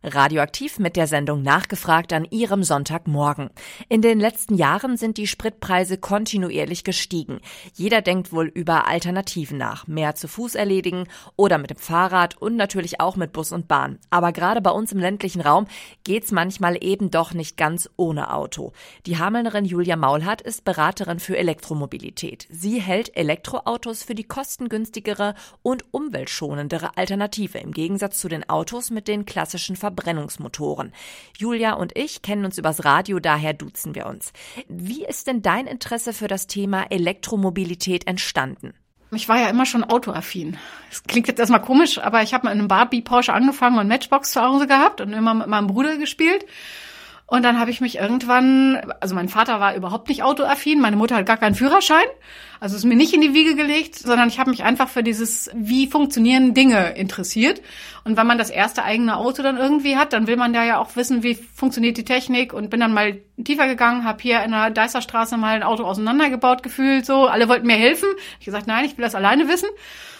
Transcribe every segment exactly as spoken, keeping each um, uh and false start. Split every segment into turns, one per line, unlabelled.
Radioaktiv mit der Sendung Nachgefragt an Ihrem Sonntagmorgen. In den letzten Jahren sind die Spritpreise kontinuierlich gestiegen. Jeder denkt wohl über Alternativen nach. Mehr zu Fuß erledigen oder mit dem Fahrrad und natürlich auch mit Bus und Bahn. Aber gerade bei uns im ländlichen Raum geht's manchmal eben doch nicht ganz ohne Auto. Die Hamelnerin Julia Maulhardt ist Beraterin für Elektromobilität. Sie hält Elektroautos für die kostengünstigere und umweltschonendere Alternative im Gegensatz zu den Autos mit den klassischen Verbrennungsmotoren. Julia und ich kennen uns übers Radio, daher duzen wir uns. Wie ist denn dein Interesse für das Thema Elektromobilität entstanden?
Ich war ja immer schon autoaffin. Das klingt jetzt erstmal komisch, aber ich habe mal in einem Barbie Porsche angefangen und Matchbox zu Hause gehabt und immer mit meinem Bruder gespielt. Und dann habe ich mich irgendwann, also mein Vater war überhaupt nicht autoaffin, meine Mutter hat gar keinen Führerschein, also ist mir nicht in die Wiege gelegt, sondern ich habe mich einfach für dieses, wie funktionieren Dinge interessiert. Und wenn man das erste eigene Auto dann irgendwie hat, dann will man da ja auch wissen, wie funktioniert die Technik, und bin dann mal tiefer gegangen, habe hier in der Deißerstraße mal ein Auto auseinandergebaut gefühlt, so, alle wollten mir helfen. Ich gesagt, nein, ich will das alleine wissen.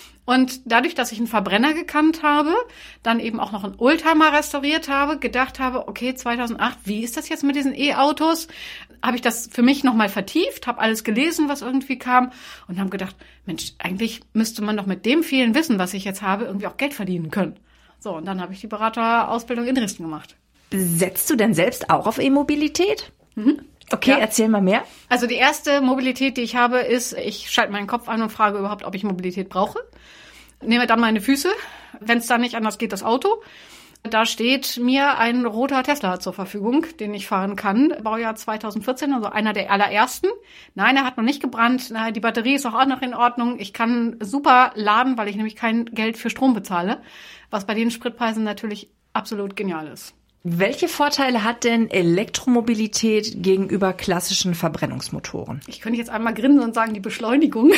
Und dadurch, dass ich einen Verbrenner gekannt habe, dann eben auch noch einen Oldtimer restauriert habe, gedacht habe, okay, zweitausendacht, wie ist das jetzt mit diesen E-Autos? Habe ich das für mich nochmal vertieft, habe alles gelesen, was irgendwie kam, und habe gedacht, Mensch, eigentlich müsste man doch mit dem vielen Wissen, was ich jetzt habe, irgendwie auch Geld verdienen können. So, und dann habe ich die Beraterausbildung in Dresden gemacht.
Setzt du denn selbst auch auf E-Mobilität?
Mhm.
Okay, ja. Erzähl mal mehr.
Also die erste Mobilität, die ich habe, ist, ich schalte meinen Kopf an und frage überhaupt, ob ich Mobilität brauche. Nehme dann meine Füße, wenn es dann nicht anders geht, das Auto. Da steht mir ein roter Tesla zur Verfügung, den ich fahren kann. Baujahr zweitausendvierzehn, also einer der allerersten. Nein, er hat noch nicht gebrannt. Na, die Batterie ist auch noch in Ordnung. Ich kann super laden, weil ich nämlich kein Geld für Strom bezahle, was bei den Spritpreisen natürlich absolut genial ist.
Welche Vorteile hat denn Elektromobilität gegenüber klassischen Verbrennungsmotoren?
Ich könnte jetzt einmal grinsen und sagen, die Beschleunigung.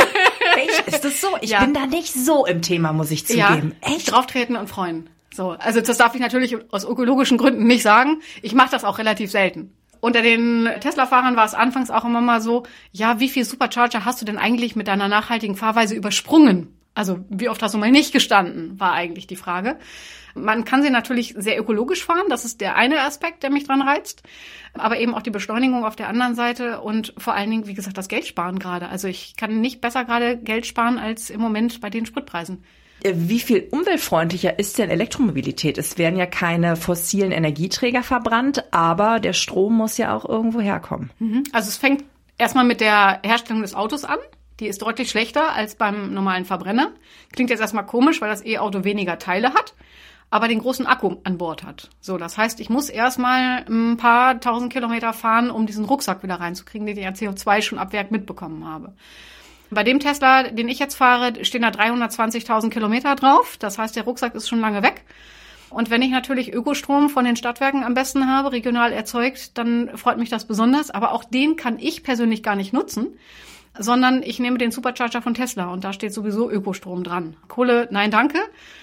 Echt? Ist das so? Ich ja. bin da nicht so im Thema, muss ich zugeben.
Ja, echt? Drauftreten und freuen. So, also das darf ich natürlich aus ökologischen Gründen nicht sagen. Ich mache das auch relativ selten. Unter den Tesla-Fahrern war es anfangs auch immer mal so, ja, wie viel Supercharger hast du denn eigentlich mit deiner nachhaltigen Fahrweise übersprungen? Also wie oft hast du mal nicht gestanden, war eigentlich die Frage. Man kann sie natürlich sehr ökologisch fahren, das ist der eine Aspekt, der mich dran reizt. Aber eben auch die Beschleunigung auf der anderen Seite und vor allen Dingen, wie gesagt, das Geld sparen gerade. Also ich kann nicht besser gerade Geld sparen als im Moment bei den Spritpreisen.
Wie viel umweltfreundlicher ist denn Elektromobilität? Es werden ja keine fossilen Energieträger verbrannt, aber der Strom muss ja auch irgendwo herkommen.
Also es fängt erstmal mit der Herstellung des Autos an. Die ist deutlich schlechter als beim normalen Verbrenner. Klingt jetzt erstmal komisch, weil das E-Auto weniger Teile hat, aber den großen Akku an Bord hat. So, das heißt, ich muss erstmal ein paar tausend Kilometer fahren, um diesen Rucksack wieder reinzukriegen, den ich an C O zwei schon ab Werk mitbekommen habe. Bei dem Tesla, den ich jetzt fahre, stehen da dreihundertzwanzigtausend Kilometer drauf. Das heißt, der Rucksack ist schon lange weg. Und wenn ich natürlich Ökostrom von den Stadtwerken am besten habe, regional erzeugt, dann freut mich das besonders. Aber auch den kann ich persönlich gar nicht nutzen, sondern ich nehme den Supercharger von Tesla und da steht sowieso Ökostrom dran. Kohle, nein, danke.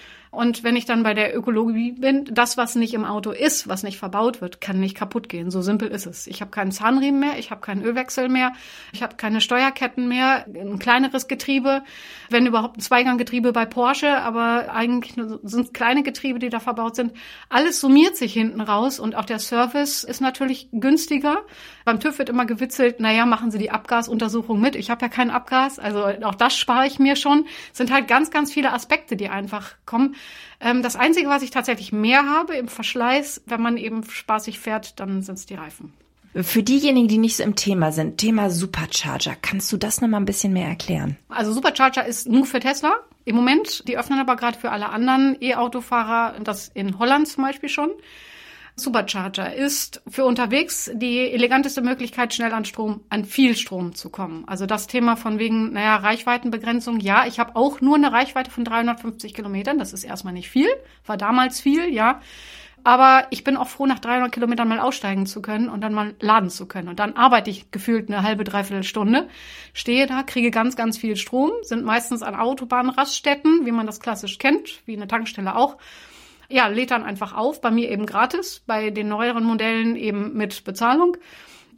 Und wenn ich dann bei der Ökologie bin, das, was nicht im Auto ist, was nicht verbaut wird, kann nicht kaputt gehen. So simpel ist es. Ich habe keinen Zahnriemen mehr, ich habe keinen Ölwechsel mehr, ich habe keine Steuerketten mehr, ein kleineres Getriebe, wenn überhaupt ein Zweiganggetriebe bei Porsche, aber eigentlich sind kleine Getriebe, die da verbaut sind. Alles summiert sich hinten raus und auch der Service ist natürlich günstiger. Beim TÜV wird immer gewitzelt, naja, machen Sie die Abgasuntersuchung mit. Ich habe ja kein Abgas, also auch das spare ich mir schon. Es sind halt ganz, ganz viele Aspekte, die einfach kommen. Das Einzige, was ich tatsächlich mehr habe im Verschleiß, wenn man eben spaßig fährt, dann sind es die Reifen.
Für diejenigen, die nicht so im Thema sind, Thema Supercharger, kannst du das noch mal ein bisschen mehr erklären?
Also Supercharger ist nur für Tesla im Moment. Die öffnen aber gerade für alle anderen E-Autofahrer, das in Holland zum Beispiel schon. Supercharger ist für unterwegs die eleganteste Möglichkeit, schnell an Strom, an viel Strom zu kommen. Also das Thema von wegen, naja, Reichweitenbegrenzung. Ja, ich habe auch nur eine Reichweite von dreihundertfünfzig Kilometern. Das ist erstmal nicht viel, war damals viel, ja. Aber ich bin auch froh, nach dreihundert Kilometern mal aussteigen zu können und dann mal laden zu können. Und dann arbeite ich gefühlt eine halbe, dreiviertel Stunde, stehe da, kriege ganz, ganz viel Strom, sind meistens an Autobahnraststätten, wie man das klassisch kennt, wie eine Tankstelle auch. Ja, lädt dann einfach auf, bei mir eben gratis, bei den neueren Modellen eben mit Bezahlung.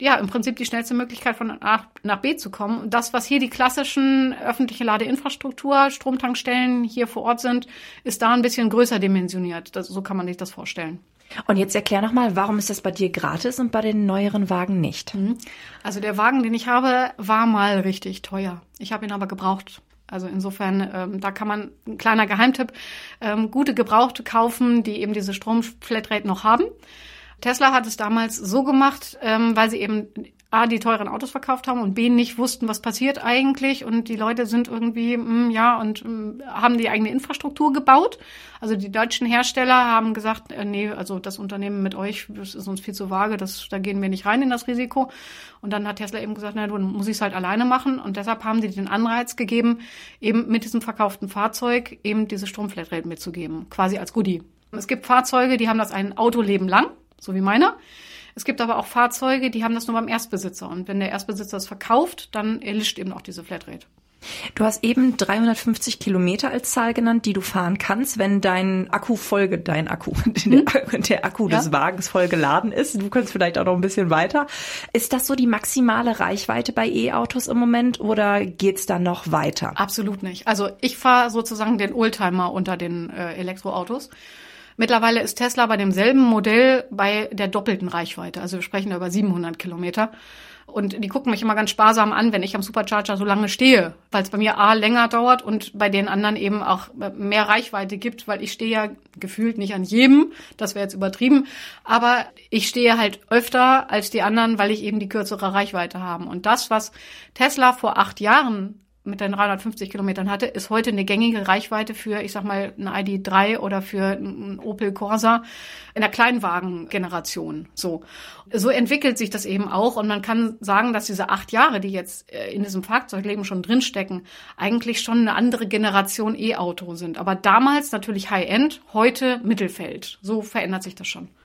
ja, im Prinzip die schnellste Möglichkeit von A nach B zu kommen. Und das, was hier die klassischen öffentliche Ladeinfrastruktur, Stromtankstellen hier vor Ort sind, ist da ein bisschen größer dimensioniert. Das, so kann man sich das vorstellen.
Und jetzt erklär nochmal, warum ist das bei dir gratis und bei den neueren Wagen nicht?
Also der Wagen, den ich habe, war mal richtig teuer. Ich habe ihn aber gebraucht. Also insofern, ähm, da kann man, ein kleiner Geheimtipp, ähm, gute Gebrauchte kaufen, die eben diese Stromflatrate noch haben. Tesla hat es damals so gemacht, ähm, weil sie eben A, die teuren Autos verkauft haben und B, nicht wussten, was passiert eigentlich. Und die Leute sind irgendwie, mh, ja, und mh, haben die eigene Infrastruktur gebaut. Also die deutschen Hersteller haben gesagt, äh, nee, also das Unternehmen mit euch, das ist uns viel zu vage, das, da gehen wir nicht rein in das Risiko. Und dann hat Tesla eben gesagt, na, du musst es halt alleine machen. Und deshalb haben die den Anreiz gegeben, eben mit diesem verkauften Fahrzeug eben diese Stromflatrate mitzugeben, quasi als Goodie. Es gibt Fahrzeuge, die haben das ein Autoleben lang, so wie meiner. Es gibt aber auch Fahrzeuge, die haben das nur beim Erstbesitzer. Und wenn der Erstbesitzer es verkauft, dann erlischt eben auch diese Flatrate.
Du hast eben dreihundertfünfzig Kilometer als Zahl genannt, die du fahren kannst, wenn dein Akku voll, dein Akku, hm? der, der Akku ja? des Wagens voll geladen ist. Du kannst vielleicht auch noch ein bisschen weiter. Ist das so die maximale Reichweite bei E-Autos im Moment oder geht's da noch weiter?
Absolut nicht. Also ich fahre sozusagen den Oldtimer unter den äh, Elektroautos. Mittlerweile ist Tesla bei demselben Modell bei der doppelten Reichweite. Also wir sprechen da über siebenhundert Kilometer. Und die gucken mich immer ganz sparsam an, wenn ich am Supercharger so lange stehe, weil es bei mir A länger dauert und bei den anderen eben auch mehr Reichweite gibt, weil ich stehe ja gefühlt nicht an jedem, das wäre jetzt übertrieben, aber ich stehe halt öfter als die anderen, weil ich eben die kürzere Reichweite habe. Und das, was Tesla vor acht Jahren mit den dreihundertfünfzig Kilometern hatte, ist heute eine gängige Reichweite für, ich sag mal, ein I D drei oder für ein Opel Corsa in der Kleinwagen-Generation. So. So entwickelt sich das eben auch und man kann sagen, dass diese acht Jahre, die jetzt in diesem Fahrzeugleben schon drinstecken, eigentlich schon eine andere Generation E-Auto sind. Aber damals natürlich High-End, heute Mittelfeld. So verändert sich das schon.